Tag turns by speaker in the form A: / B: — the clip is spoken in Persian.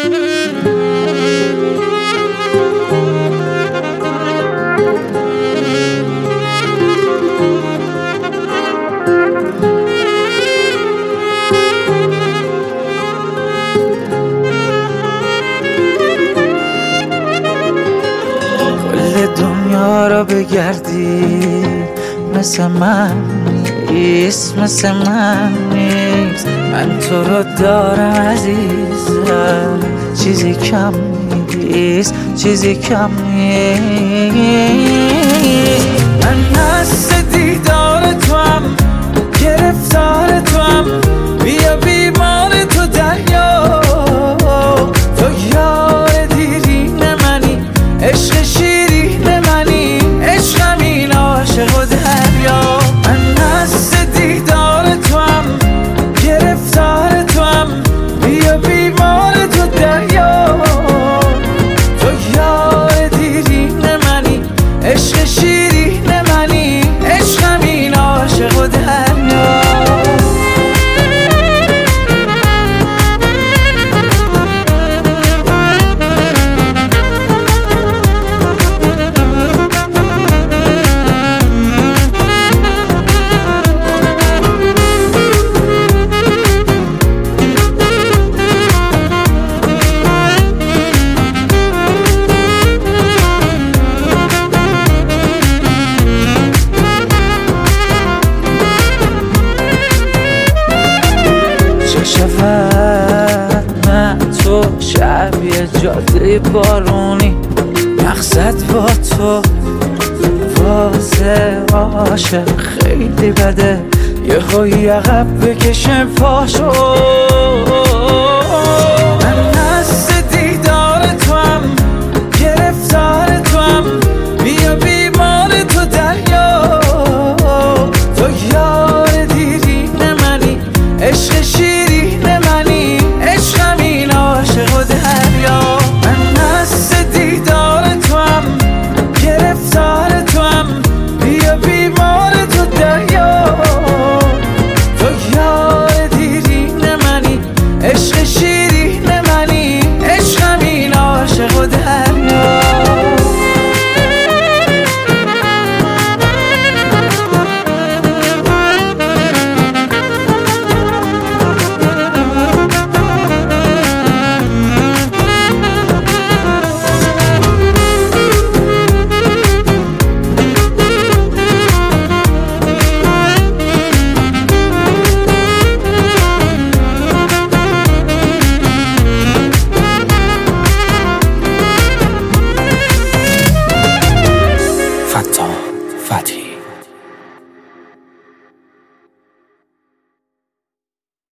A: دنیا را بگردی مثل من نیست، مثل من نیست. من تو رو دارم عزیزم، چیزی کم نیست، چیزی کم نیست. من هست دیدار تو هم، گرفتار تو هم، بیا بیمار تو دریا. تو یار دیرین منی، عشق شیرین منی، عشقم این عاشق و دریا. من هست دیدار تو هم، گرفتار تو هم، بیا بیمار تو دریا. تو یار دیرین منی، عشق شیرین منی، عشقم این عاشق و دریا. من تو شبیه جاده بارونی، مقصد با تو واسه عاشق خیلی بده، یهو عقب بکشم پاشو. من هست دیدار تو هم، گرفتار تو هم، بیا بیمار تو دریا. تو یار دیرین منی، عشق شیرین منی، عشقم این عاشق و دریا. من هست دیدار تو هم، گرفتار تو هم، بیا بیمار تو دریا. تو یار دیرین منی، عشق شیرین